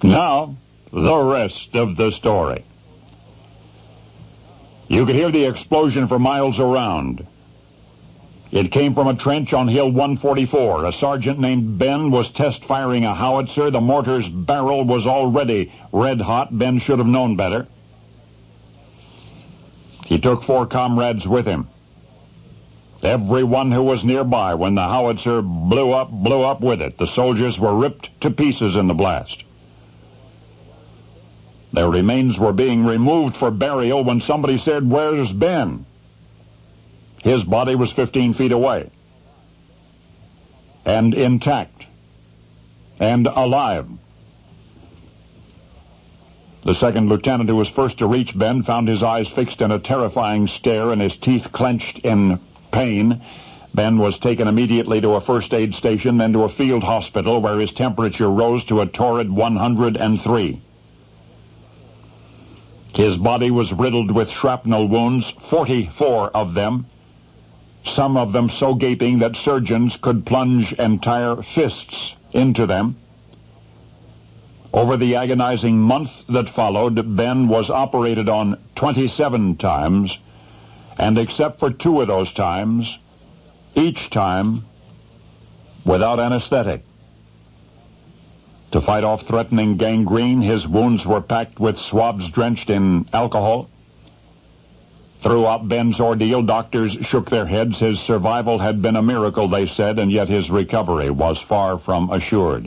Now, the rest of the story. You could hear the explosion for miles around. It came from a trench on Hill 144. A sergeant named Ben was test-firing a howitzer. The mortar's barrel was already red-hot. Ben should have known better. He took 4 comrades with him. Everyone who was nearby when the howitzer blew up with it. The soldiers were ripped to pieces in the blast. Their remains were being removed for burial when somebody said, "Where's Ben?" His body was 15 feet away, and intact, and alive. The second lieutenant, who was first to reach Ben, found his eyes fixed in a terrifying stare and his teeth clenched in pain. Ben was taken immediately to a first aid station, then to a field hospital where his temperature rose to a torrid 103. His body was riddled with shrapnel wounds, 44 of them, some of them so gaping that surgeons could plunge entire fists into them. Over the agonizing month that followed, Ben was operated on 27 times, and except for 2 of those times, each time without anesthetic. To fight off threatening gangrene, his wounds were packed with swabs drenched in alcohol. Throughout Ben's ordeal, doctors shook their heads. His survival had been a miracle, they said, and yet his recovery was far from assured.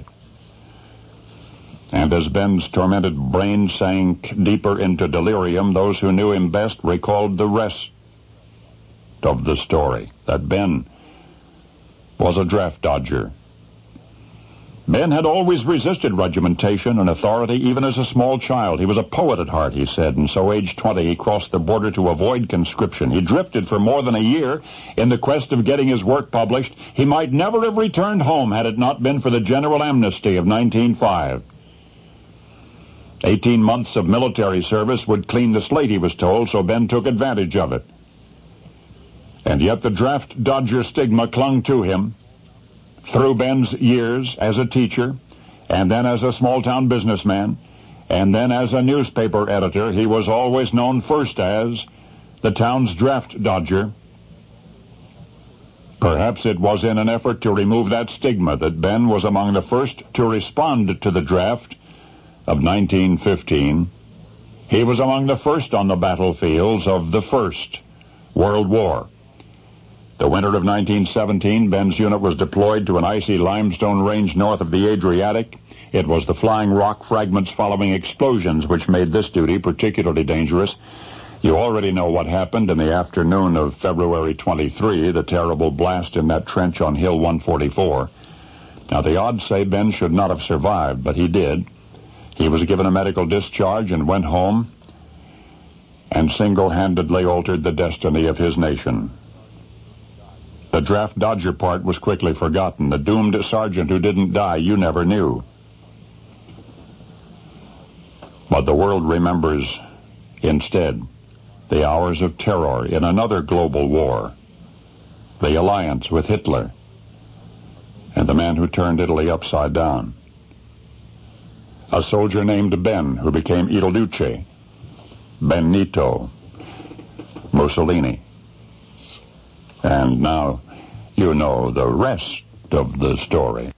And as Ben's tormented brain sank deeper into delirium, those who knew him best recalled the rest of the story, that Ben was a draft dodger. Ben had always resisted regimentation and authority, even as a small child. He was a poet at heart, he said, and so aged 20 he crossed the border to avoid conscription. He drifted for more than a year in the quest of getting his work published. He might never have returned home had it not been for the general amnesty of 1905. 18 months of military service would clean the slate, he was told, so Ben took advantage of it. And yet the draft dodger stigma clung to him. Through Ben's years as a teacher, and then as a small-town businessman, and then as a newspaper editor, he was always known first as the town's draft dodger. Perhaps it was in an effort to remove that stigma that Ben was among the first to respond to the draft of 1915. He was among the first on the battlefields of the First World War. The winter of 1917, Ben's unit was deployed to an icy limestone range north of the Adriatic. It was the flying rock fragments following explosions which made this duty particularly dangerous. You already know what happened in the afternoon of February 23, the terrible blast in that trench on Hill 144. Now, the odds say Ben should not have survived, but he did. He was given a medical discharge and went home and single-handedly altered the destiny of his nation. The draft dodger part was quickly forgotten. The doomed sergeant who didn't die, you never knew. But the world remembers, instead, the hours of terror in another global war, the alliance with Hitler, and the man who turned Italy upside down. A soldier named Ben who became Il Duce, Benito Mussolini. And now you know the rest of the story.